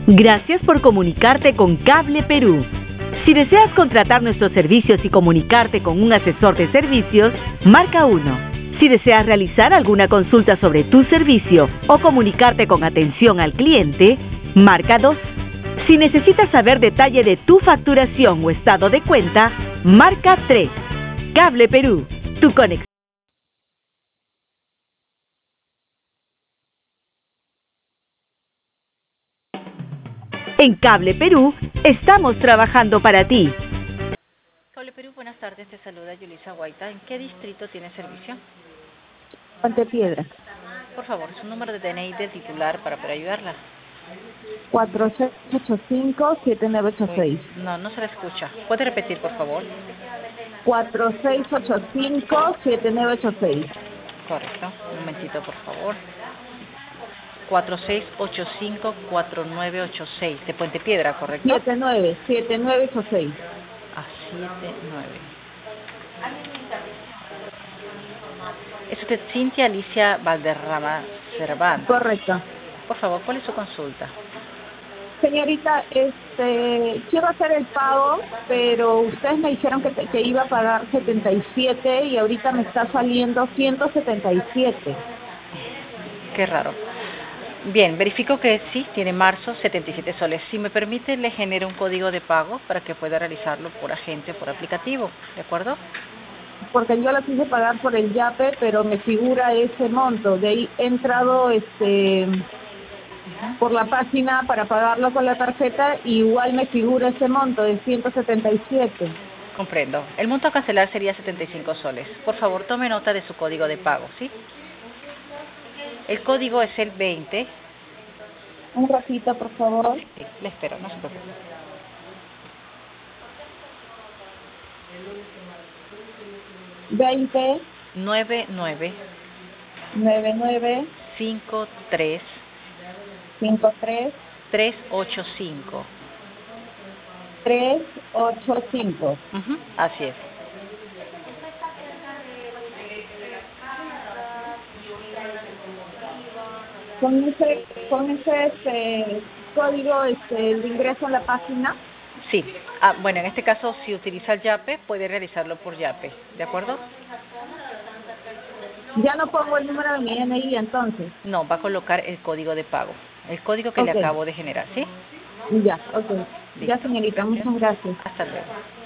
Gracias por comunicarte con Cable Perú. Si deseas contratar nuestros servicios y comunicarte con un asesor de servicios, marca 1. Si deseas realizar alguna consulta sobre tu servicio o comunicarte con atención al cliente, marca 2. Si necesitas saber detalle de tu facturación o estado de cuenta, marca 3. Cable Perú, tu conexión. En Cable Perú, estamos trabajando para ti. Cable Perú, buenas tardes, te saluda Yulisa Guaita. ¿En qué distrito tiene servicio? Pontepiedra. Por favor, su número de DNI del titular para poder ayudarla. 4685-7986. No se la escucha. ¿Puede repetir, por favor? 4685-7986. Correcto. Un momentito, por favor. 4685-4986. De Puente Piedra, ¿correcto? 7986. A 79. Es usted Cintia Alicia Valderrama Cervantes. Correcto. Por favor, ¿cuál es su consulta? Señorita, quiero hacer el pago, pero ustedes me dijeron que iba a pagar 77 y ahorita me está saliendo 177. Qué raro. Bien, verifico que sí, tiene marzo, 77 soles. Si me permite, le genero un código de pago para que pueda realizarlo por agente o por aplicativo, ¿de acuerdo? Porque yo la quise pagar por el YAPE, pero me figura ese monto. De ahí he entrado por la página para pagarlo con la tarjeta y igual me figura ese monto de 177. Comprendo. El monto a cancelar sería 75 soles. Por favor, tome nota de su código de pago, ¿sí? El código es el 20. Un ratito, por favor. Sí, le espero, no se preocupe. 20 99 99 53 53 385. 385. Así es. Con ese código de ingreso a la página. Sí. Bueno, en este caso, si utiliza el YAPE, puede realizarlo por YAPE, ¿de acuerdo? Ya no pongo el número de mi DNI entonces. No, va a colocar el código de pago, el código que le acabo de generar, ¿sí? Ya, ok. Listo. Ya, señorita, muchas gracias. Hasta luego.